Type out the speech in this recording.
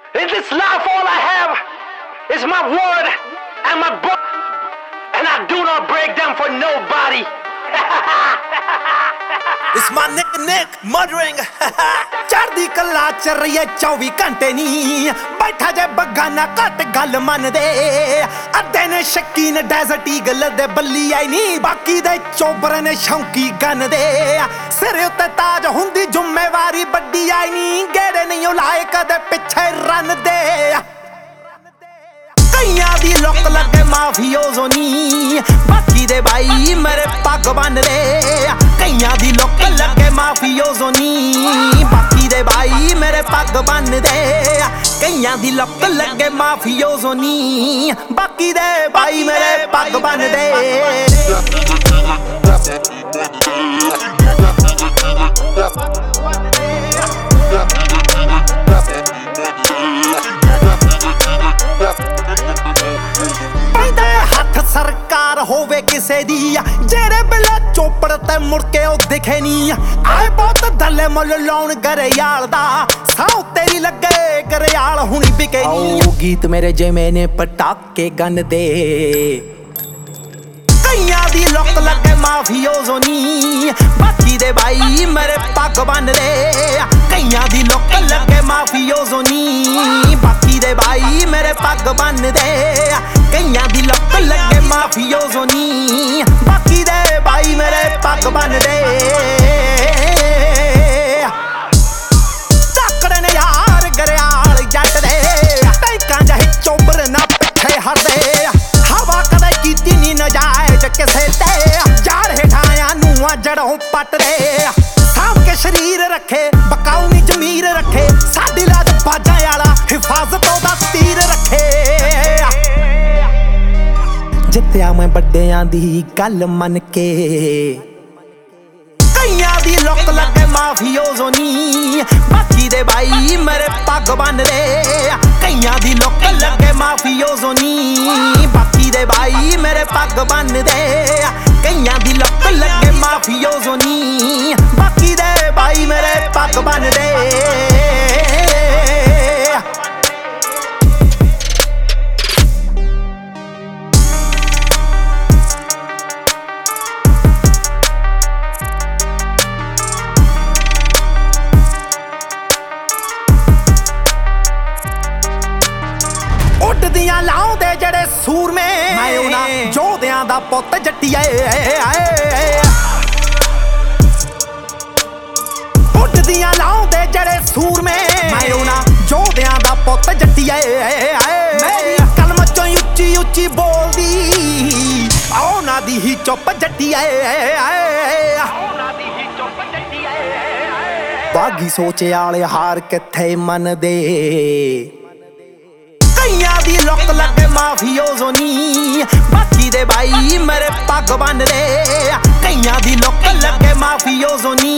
In this life all I have is my word and my book, and I do not break them for nobody. It's my Nick murdering. ਚੜਦੀ ਕਲਾ ਚ ਰਹੀਏ 24 ਘੰਟੇ ਨੀ ਬੈਠਾ ਜੇ ਬਗਾਨਾ ਘੱਟ ਗੱਲ ਮੰਨਦੇ ਅੱਧੇ ਨੇ ਸ਼ੱਕੀ ਨੇ ਡੈਜ਼ਰਟ ਈਗਲ ਦੇ ਬੱਲੀ ਆਈ ਨੀ ਬਾਕੀ ਦੇ ਚੋਬਰ ਨੇ ਸ਼ੌਂਕੀ ਗਨ ਦੇ ਸਿਰ ਉੱਤੇ ਤਾਜ ਹੁੰਦੀ ਜ਼ਿੰਮੇਵਾਰੀ ਵੱਡੀ ਆਈ ਨੀ ਗੇੜੇ ਨਹੀਂ ਉਹ ਲਾਏ ਕਦੇ ਪਿੱਛੇ ਰਨ ਦੇ ਕਈਆਂ ਦੀ ਲੁੱਕ ਲੱਗੇ ਮਾਫੀਓਜ਼ੋ ਨੀ ਬਾਕੀ ਦੇ ਬਾਈ ਮੇਰੇ ਪੱਗ ਬੰਨਦੇ ਕਈਆਂ ਦੀ ਲੁੱਕ ਲੱਗੇ ਮਾਫੀਓਜ਼ੋ ਨੀ ਬਾਕੀ ਦੇ ਬਾਈ ਮੇਰੇ ਪੱਗ ਬੰਨਦੇ ਕਈਆਂ ਦੀ ਲੁੱਕ ਲੱਗੇ ਮਾਫੀਓਜ਼ੋ ਨੀ ਬਾਕੀ ਦੇ ਬਾਈ ਮੇਰੇ ਪੱਗ ਬੰਨਦੇ ਸਰਕਾਰ ਹੋਵੇ ਕਿਸੇ ਦੀ ਜਿਹੜੇ ਬਿਲਾ ਚੋਪੜ ਤੇ ਮੁੜ ਕੇ ਉਹ ਦਿਖੇ ਨੀ ਆਏ ਬਹੁਤ ਦੱਲੇ ਮੁੱਲ ਲਾਉਣ ਗਰੇਆਲ ਦਾ ਸਾਉ ਤੇਰੀ ਲੱਗੇ ਗਰੇਆਲ ਹੁਣੀ ਵਿਕੇ ਨੀ ਉਹ ਗੀਤ ਮੇਰੇ ਜਿਵੇਂ ਨੇ ਪਟਾਕੇ ਗਨ ਦੇ ਕਈਆਂ ਦੀ ਲੁੱਕ ਲੱਗੇ ਮਾਫੀਓਜ਼ੋ ਨੀ ਬਾਕੀ ਦੇ ਬਾਈ ਮੇਰੇ ਪੱਗ ਬੰਨਦੇ ਕਈਆਂ ਦੀ ਲੁੱਕ ਲੱਗੇ ਮਾਫੀਓਜ਼ੋ ਨੀ ਬਾਕੀ ਦੇ ਬਾਈ ਮੇਰੇ ਪੱਗ ਬੰਨਦੇ ਕਈਆਂ ਦੀ ਲੁੱਕ ਲੱਗੇ ਮਾਫੀਓਜ਼ੋ ਨੀ ਬਾਕੀ ਦੇ ਬਾਈ ਮੇਰੇ ਪੱਗ ਬੰਨਦੇ ਟੱਕੜੇ ਨੇ ਯਾਰ ਗਰੇਆਲ ਜੱਟ ਦੇ ਟੈਂਕਾਂ ਜਿਹੇ ਚੋਬਰ ਨਾ ਪਿੱਛੇ ਹਟਦੇ ਹਵਾ ਕਦੇ ਕੀਤੀ ਨੀ ਨਜਾਇਜ਼ ਕਿਸੇ ਤੇ ਯਾਰ ਹੇਠਾਂ ਨੂੰ ਜੜੋਂ ਪੱਟਦੇ ਸਾਂਭ ਕੇ ਸ਼ਰੀਰ ਰੱਖੇ ਬਕਾਉ ਨੀ ਜ਼ਮੀਰ ਰੱਖੇ ਸਾਡੀ ਲਾਜ ਬਾਜਾਂ ਵਾਲਾ ਹਿਫਾਜ਼ਤ ਉਹਦਾ ਤੀਰ ਰੱਖੇ ਜਿੱਤਿਆ ਮੈਂ ਵੱਡਿਆਂ ਦੀ ਗੱਲ ਮੰਨ ਕੇ ਕਈਆਂ ਦੀ ਲੁੱਕ ਲੱਗੇ ਮਾਫੀਓਜ਼ੋ ਨੀ ਬਾਕੀ ਦੇ ਬਾਈ ਮੇਰੇ ਪੱਗ ਬੰਨਦੇ ਕਈਆਂ ਦੀ ਲੁੱਕ ਲੱਗੇ ਮਾਫੀਓਜ਼ੋ ਨੀ ਬਾਕੀ ਦੇ ਬਾਈ ਮੇਰੇ ਪੱਗ ਬੰਨਦੇ ਕਈਆਂ ਦੀ ਲੁੱਕ ਲੱਗੇ ਮਾਫੀਓਜ਼ੋ ਨੀ ਬਾਕੀ ਦੇ ਬਾਈ ਮੇਰੇ ਪੱਗ ਬੰਨਦੇ ਉੱਡਦੀਆਂ ਲਾਉਂਦੇ ਜਿਹੜੇ ਸੂਰਮੇ ਮੈਂ ਉਹਨਾਂ ਯੋਧਿਆਂ ਦਾ ਪੁੱਤ ਜੱਟੀਏ ਉੱਡਦੀਆਂ ਲਾਉਂਦੇ ਜਿਹੜੇ ਸੂਰਮੇ ਮੈਂ ਉਹਨਾਂ ਯੋਧਿਆਂ ਦਾ ਪੁੱਤ ਜੱਟੀਏ ਮੇਰੀ ਕਲਮ ਚੋਂ ਉੱਚੀ ਉੱਚੀ ਬੋਲਦੀ ਉਹਨਾਂ ਦੀ ਹੀ ਚੁੱਪ ਜੱਟੀਏ ਬਾਗੀ ਸੋਚੇ ਵਾਲੇ ਹਾਰ ਕਿੱਥੇ ਮੰਨਦੇ ਕਈਆਂ ਦੀ ਲੁੱਕ ਲੱਗੇ ਮਾਫੀਓਜ਼ੋ ਨੀ ਬਾਕੀ ਦੇ ਬਾਈ ਮੇਰੇ ਪੱਗ ਬੰਨਦੇ ਕਈਆਂ ਦੀ ਲੁੱਕ ਲੱਗੇ ਮਾਫੀਓਜ਼ੋ ਨੀ